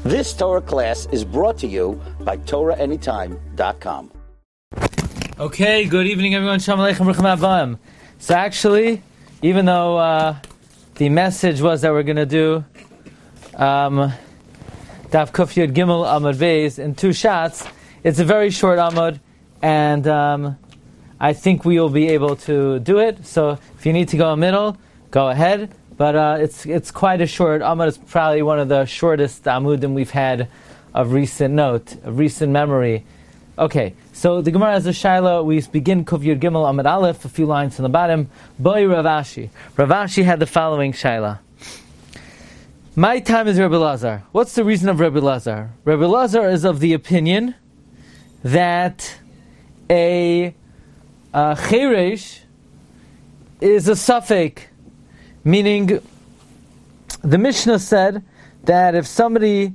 This Torah class is brought to you by TorahAnytime.com. Okay, good evening everyone. Shalom Aleichem, Rucham Abayim. So actually, even though the message was that we're going to do Daf Kuf Yud Gimel Amud Beis in two shots, it's a very short Amud, and I think we will be able to do it. So if you need to go in the middle, go ahead. But it's quite a short Amud. It's probably one of the shortest Amudim we've had of recent note, of recent memory. Okay, so the Gemara has a shaila. We begin Kuf Yud Gimel Amud Aleph, a few lines from the bottom. Boi Rav Ashi. Rav Ashi had the following shaila. My time is Rabbi Lazar. What's the reason of Rabbi Lazar? Rabbi Lazar is of the opinion that a cheresh is a suffix, meaning the Mishnah said that if somebody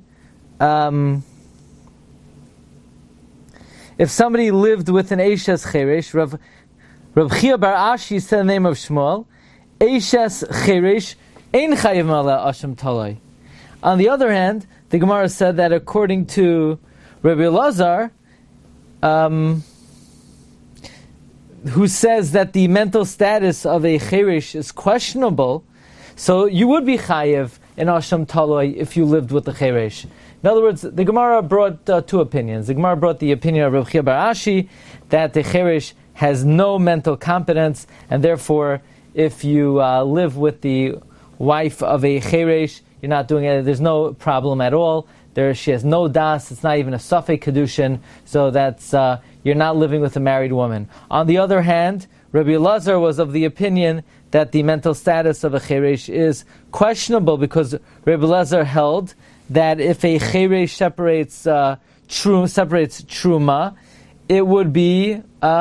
lived with an Eishes cheresh, Rav Chia bar Ashi said the name of Shmuel, Eishes cheresh ein chayiv mala asham talai. On the other hand, the Gemara said that according to Rabbi Lazar, who says that the mental status of a cheresh is questionable, so you would be chayiv in asham talai if you lived with the cheresh. In other words, the Gemara brought two opinions. The Gemara brought the opinion of Rav Chia bar Ashi that the cheresh has no mental competence, and therefore, if you live with the wife of a cheresh, you're not doing it. There's no problem at all. She has no das. It's not even a suffix kedushin. So that's you're not living with a married woman. On the other hand, Rabbi Lazar was of the opinion that the mental status of a cheresh is questionable, because Rabbi Lazar held that if a cheresh separates truma, it would be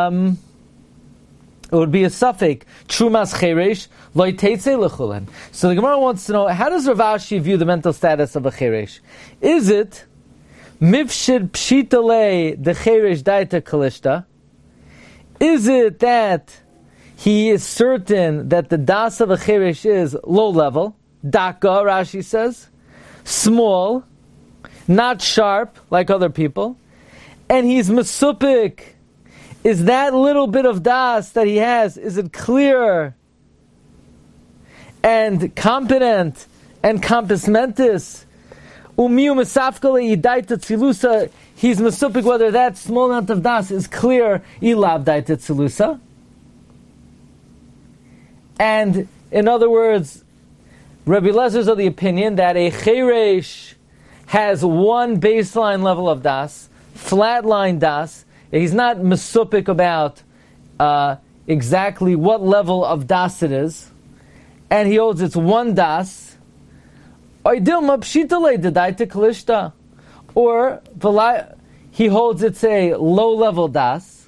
a suffix. Trumas cheresh loy teitze lechulen. So the Gemara wants to know, how does Rav Ashi view the mental status of a cheresh? Is it mifshid pshitale de cheresh daita kalishta? Is it that he is certain that the das of a cheresh is low level, daka, Rashi says, small, not sharp like other people, and he's mesupik? Is that little bit of das that he has, is it clear and competent and compass mentis? Umiu mesafkale idaita tzilusa. He's mesupik whether that small amount of das is clear. Ilav daita tzilusa. And in other words, Rabbi Lazar's of the opinion that a cheresh has one baseline level of das, flatline das. He's not mesupik about exactly what level of das it is, and he holds it's one das. Or he holds it's a low level das,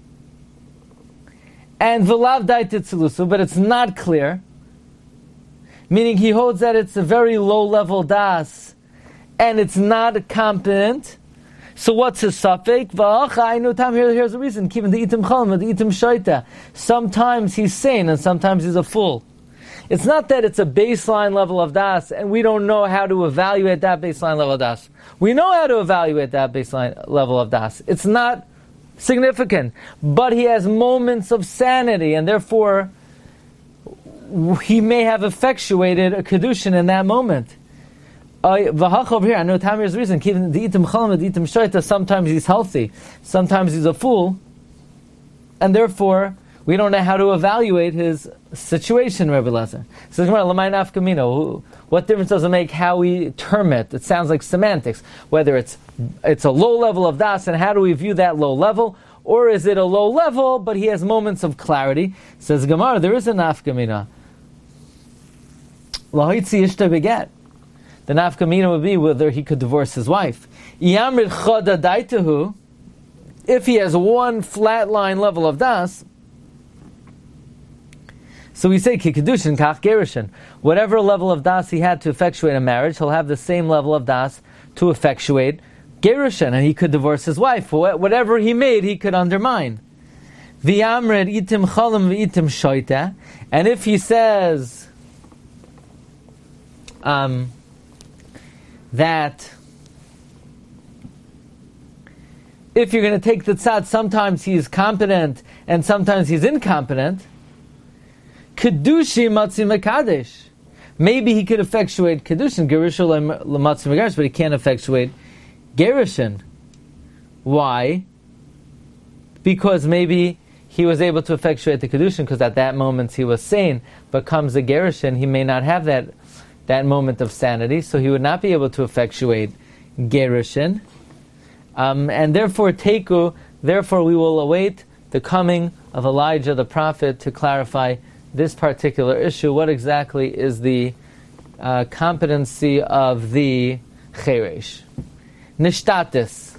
and v'lav daita tzilusu, but it's not clear. Meaning he holds that it's a very low level das, and it's not competent. So what's his suffix? Here's the reason. Sometimes he's sane and sometimes he's a fool. It's not that it's a baseline level of das and we don't know how to evaluate that baseline level of das. We know how to evaluate that baseline level of das. It's not significant. But he has moments of sanity, and therefore he may have effectuated a kedushin in that moment. Over here, I know Tamir's reason. Sometimes he's healthy, sometimes he's a fool, and therefore we don't know how to evaluate his situation. Rabbi Lazar. So what difference does it make how we term it? It sounds like semantics. Whether it's a low level of das, and how do we view that low level, or is it a low level but he has moments of clarity? Says Gemara, there is a nafkamina. Lahitzi ishta beget. The nafkamina would be whether he could divorce his wife. If he has one flat line level of das, so we say kikadushin kach gerushin. Whatever level of das he had to effectuate a marriage, he'll have the same level of das to effectuate gerushin, and he could divorce his wife. Whatever he made, he could undermine. V'yamred itim chalam v'itim shoita. And if he says that if you're going to take the tzad, sometimes he's competent and sometimes he's incompetent. Kedushi matzi mekadesh. Maybe he could effectuate kedushin, gerusha lematzi megaresh, but he can't effectuate gerushin. Why? Because maybe he was able to effectuate the kedushin because at that moment he was sane, but comes the gerushin, he may not have that moment of sanity, so he would not be able to effectuate gerushin. And therefore, therefore we will await the coming of Elijah the prophet to clarify this particular issue. What exactly is the competency of the cheresh? Nishtatis.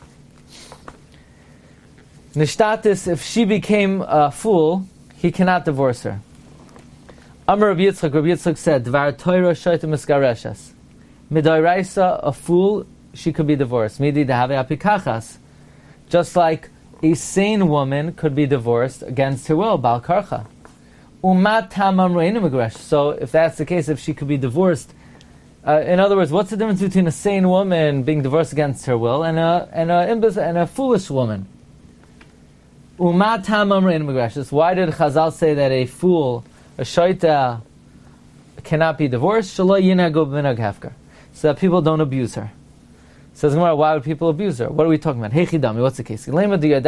Nishtatis, if she became a fool, he cannot divorce her. Amar Rabbi Yitzchak said, Dvar Torah shoyta misgareshes. Midoraisa, a fool, she could be divorced. Midi dehave apikachas. Just like a sane woman could be divorced against her will, bal karcha. Umat tamam reinu megresh. So if that's the case, if she could be divorced, in other words, what's the difference between a sane woman being divorced against her will and a foolish woman? Umat tamam reinu megresh. Why did Chazal say that a fool, a shoita, cannot be divorced? Shelo yinago b'minhag hefker, so that people don't abuse her. Says Gemara, why would people abuse her? What are we talking about? Hey chidami, what's the case? If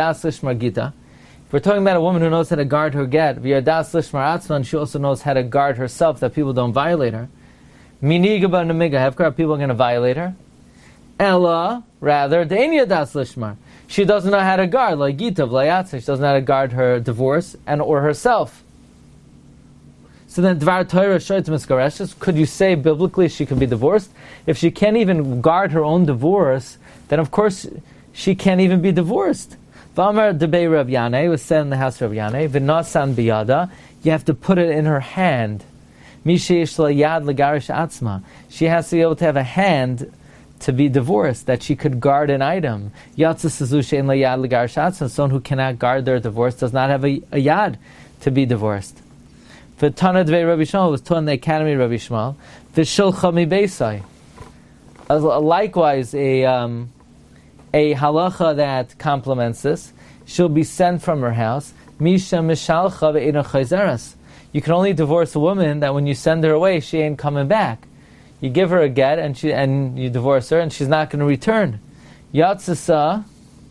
we're talking about a woman who knows how to guard her get, and she also knows how to guard herself, that people don't violate her. People are going to violate her. Ella, rather, she doesn't know how to guard, like Gita, she doesn't know how to guard her divorce and or herself. So then, Dvar Torah shoyta misgareshes, could you say biblically she can be divorced? If she can't even guard her own divorce, then of course she can't even be divorced. V'amar debei Rav Yanai, was said in the house of Rav Yanai, v'nasan biyada, you have to put it in her hand. Misheyesh yad legarish atzma, she has to be able to have a hand to be divorced, that she could guard an item. Yatsa sazu she'en yad legarish atzma, someone who cannot guard their divorce does not have a yad to be divorced. V'tana dvei Rabbi Shmuel, was taught in the academy of Rabbi Shmuel. V'shulcha mi beisai. Likewise, a halacha that complements this, she'll be sent from her house. Misha mishalcha ve'ena chayzeras. You can only divorce a woman that when you send her away, she ain't coming back. You give her a get and you divorce her, and she's not going to return. Yatzisa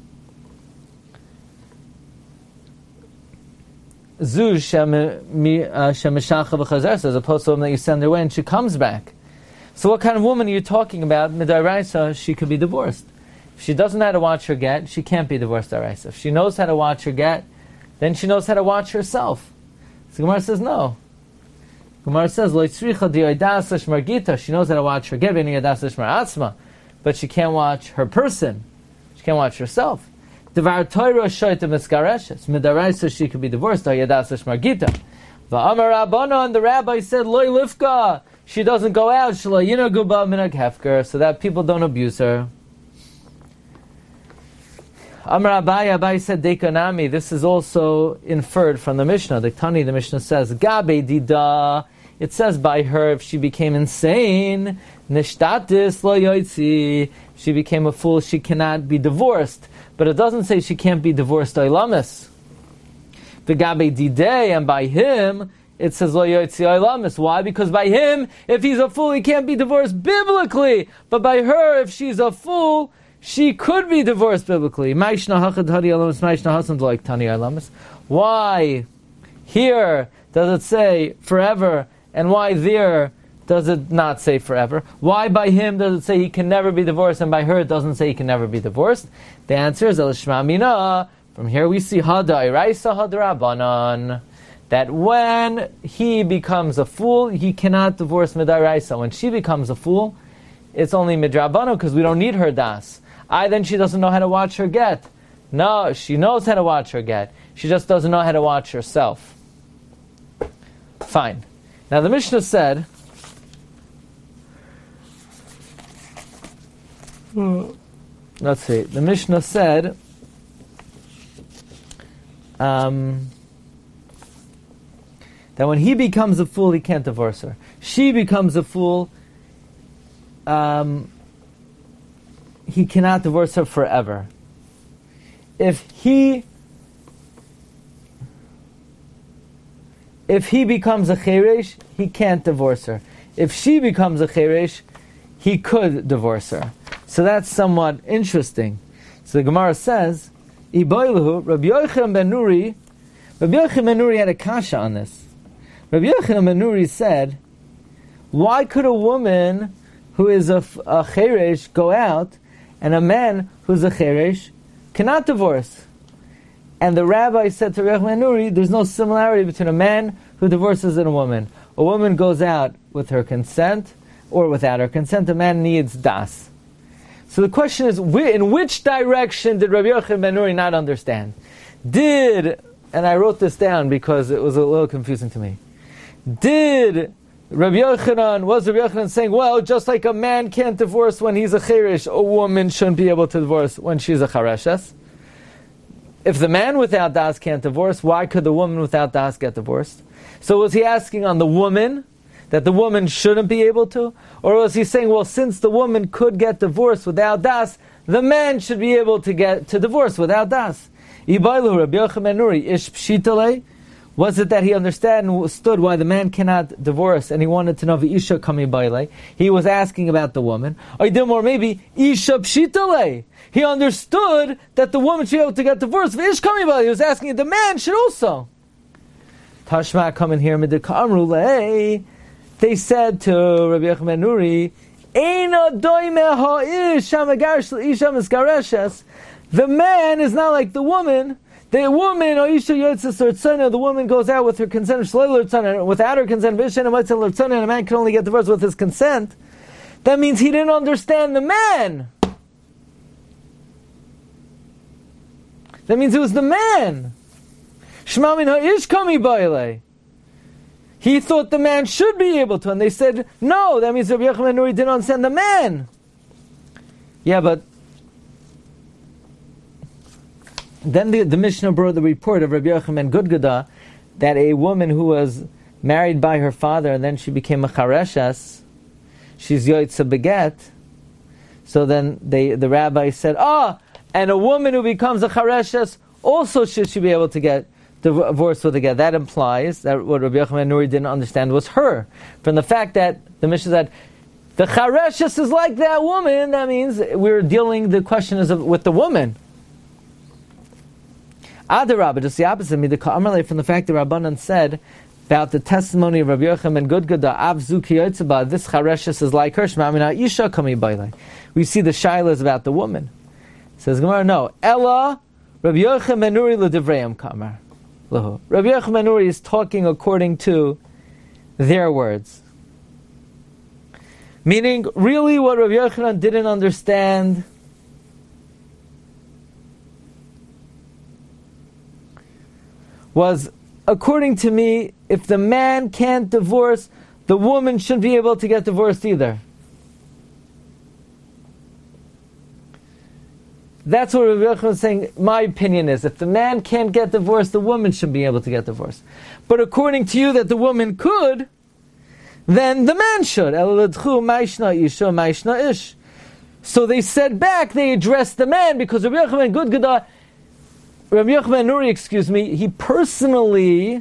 Zu shemeshacha v'chazeres, as opposed to a woman that you send her away and she comes back. So what kind of woman are you talking about? Midaraisa, she could be divorced. If she doesn't know how to watch her get, she can't be divorced daraisa. If she knows how to watch her get, then she knows how to watch herself. So Gemara says no. Gemara says lo tzricha di'odas l'shmargita. She knows how to watch her get, v'ni'odas l'shmaratzma, but she can't watch her person. She can't watch herself. Dvar Torah shoyta misgareshes. Midaraisa, she could be divorced. Yadas l'shmargita. Va'amar Rabbana, and the rabbi said loy lifka. She doesn't go out. Shelo yinagu ba minhag hefker, so that people don't abuse her. Amar Abai said dekanami. This is also inferred from the Mishnah. The Tani, the Mishnah says gabe dida. It says by her, if she became insane, nishtatis lo yoitzi. She became a fool. She cannot be divorced. But it doesn't say she can't be divorced oilamis. The gabe didei, and by him it says lo yoitzi oilamis. Why? Because by him, if he's a fool, he can't be divorced biblically. But by her, if she's a fool, she could be divorced biblically. Why here does it say forever, and why there does it not say forever? Why by him does it say he can never be divorced, and by her it doesn't say he can never be divorced? The answer is Elishma Mina. From here we see Hada Iraisa Hadarabanan, that when he becomes a fool, he cannot divorce Midaraisa. When she becomes a fool, it's only Midrabano because we don't need her das. Then she doesn't know how to watch her get. No, she knows how to watch her get. She just doesn't know how to watch herself. Fine. Now the Mishnah said, let's see. The Mishnah said, that when he becomes a fool, he can't divorce her. She becomes a fool, he cannot divorce her forever. if he becomes a cheresh, he can't divorce her. If she becomes a cheresh, he could divorce her. So that's somewhat interesting. So the Gemara says, Iboilahu, Rabbi Yochanan ben Nuri had a kasha on this. Rabbi Yochanan ben Nuri said, why could a woman who is a cheresh go out, and a man who's a cheresh cannot divorce? And the rabbi said to Rabbi Yochanan ben Nuri, there's no similarity between a man who divorces and a woman. A woman goes out with her consent, or without her consent. A man needs das. So the question is, in which direction did Rabbi Yochanan ben Nuri not understand? And I wrote this down because it was a little confusing to me. Was Rabbi Yochanan saying, well, just like a man can't divorce when he's a cheresh, a woman shouldn't be able to divorce when she's a chareshes? If the man without das can't divorce, why could the woman without das get divorced? So was he asking on the woman, that the woman shouldn't be able to? Or was he saying, well, since the woman could get divorced without das, the man should be able to get to divorce without das? Ibailu Rabbi Yochanan ben Nuri ish pshitale. Was it that he understood why the man cannot divorce, and he wanted to know v'isha kami baile? He was asking about the woman. Or maybe isha pshitale. He understood that the woman should be able to get divorced. V'ish kami baile. He was asking the man should also. Tashma coming here midika amrulei. They said to Rabbi Yochanan ben Nuri, the man is not like the woman. The woman, the woman goes out with her consent, without her consent, and a man can only get divorced with his consent. That means he didn't understand the man. That means it was the man. He thought the man should be able to, and they said, no, that means Rabbi Yochanan ben Nuri didn't understand the man. Yeah, but then the Mishnah brought the report of Rabbi Yochanan ben Gudgada that a woman who was married by her father and then she became a chareshes, she's yoitza beget. So then the rabbi said, and a woman who becomes a chareshes also should she be able to get divorced with a get. That implies that what Rabbi Yochanan ben Nuri didn't understand was her. From the fact that the Mishnah said, the chareshes is like that woman, that means the question is with the woman. Adarabah, just the opposite. From the fact that Rabbanan said about the testimony of Rabbi Yochanan ben Gudgada, Avzu ki yotzeba, this chareshes is like her. Shma'amina isha kami bailai. We see the shaila is about the woman. Says Gemara, no. Ella Rabbi Yochanan ben Nuri l'divrayim kamar. Rabbi Yochanan ben Nuri is talking according to their words. Meaning, really what Rabbi Yochanan didn't understand was, according to me, if the man can't divorce, the woman shouldn't be able to get divorced either. That's what Rabbi Yochanan is saying. My opinion is, if the man can't get divorced, the woman should be able to get divorced. But according to you, that the woman could, then the man should. So they said back, they addressed the man, because Rabbi Yochanan ben Nuri, he personally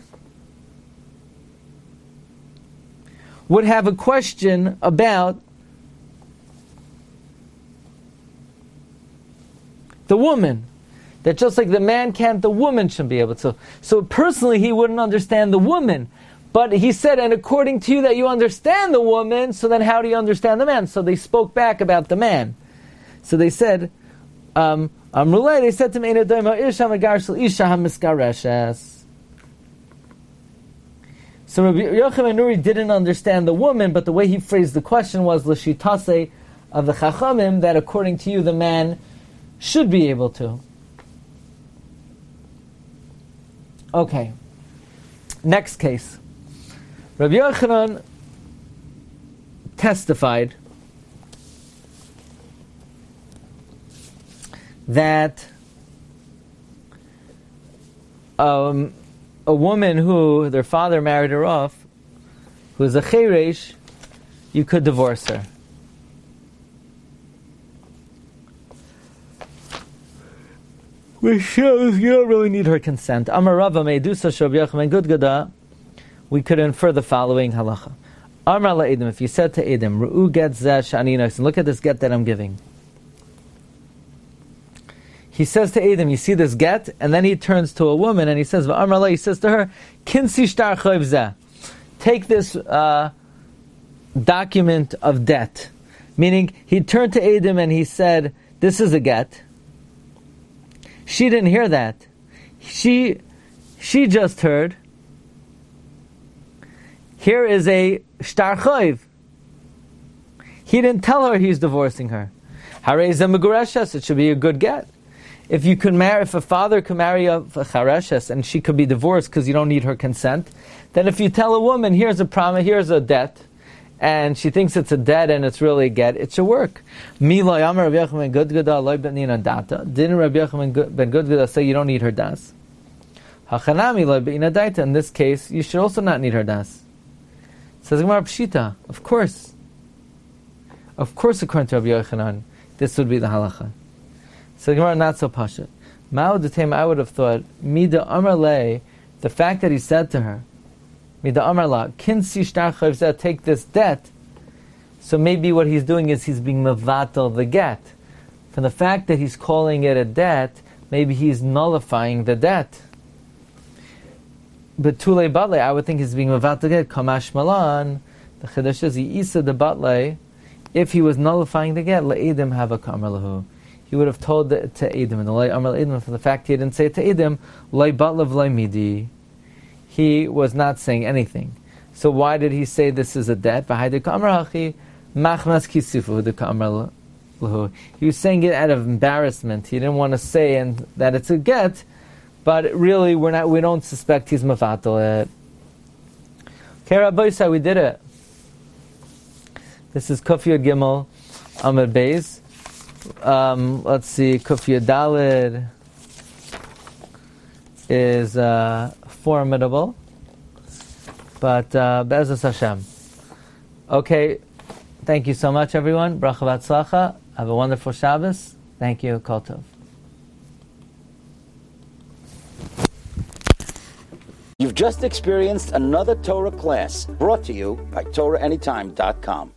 would have a question about the woman. That just like the man can't, the woman shouldn't be able to. So personally, he wouldn't understand the woman. But he said, and according to you that you understand the woman, so then how do you understand the man? So they spoke back about the man. So they said, they said to me, so Rabbi Yochanan ben Nuri didn't understand the woman, but the way he phrased the question was l'shitase of the Chachamim, that according to you the man should be able to. Okay. Next case. Rabbi Yochanan testified that a woman who their father married her off, who is a cheresh, you could divorce her. which shows you don't really need her consent. Amar Rava Meidusa Rabbi Yochanan ben Gudgada, we could infer the following halacha. Amar la'edim, if you said to Edim, Ru'u get zeh sh'ani nois, and look at this get that I'm giving. He says to Edim, you see this get, and then he turns to a woman and he says, Amar la, he says to her, Kinsi shtar chayv zeh, take this document of debt. Meaning, he turned to Edim and he said, this is a get. She didn't hear that. She just heard, here is a shtar chayv. He didn't tell her he's divorcing her. Harei zeh megureshes, it should be a good get. If a father could marry a chareshes and she could be divorced because you don't need her consent, then if you tell a woman, here's a promise, here's a debt, and she thinks it's a debt and it's really a get, it should work. Didn't Rabbi Yochanan ben Gudgada say you don't need her das? In this case, you should also not need her das. Says Gemara Pshita, of course. Of course, according to Rabbi Yochanan, this would be the halacha. So Gemara, not so pasha. Ma'od I would have thought, Mida Amar Le, the fact that he said to her, Mida Amar La, Kinsi shtar chayv zeh, take this debt. So maybe what he's doing is he's being mevatel the get. From the fact that he's calling it a debt, maybe he's nullifying the debt. But Tule Batle, I would think he's being mevatel the get. Kamash Malan, the Chedesh is Isa the Batle, if he was nullifying the get, Le'edim have a kamar lahu. He would have told to Edim, and the Lay Amar Edim, for the fact he didn't say to Edim, Lay Batlav Lay Midi. He was not saying anything. So why did he say this is a debt? He was saying it out of embarrassment. He didn't want to say that it's a get, but really we don't suspect he's mafatal it. Okay, Rabbi Yisai, we did it. This is Kuf Yud Gimel Amud Beis. Let's see, Kuf Yud Daled is formidable, but Be'ezus Hashem. Okay, thank you so much, everyone. Bracha v'atzlacha. Have a wonderful Shabbos. Thank you. Kol tov. You've just experienced another Torah class brought to you by TorahAnytime.com.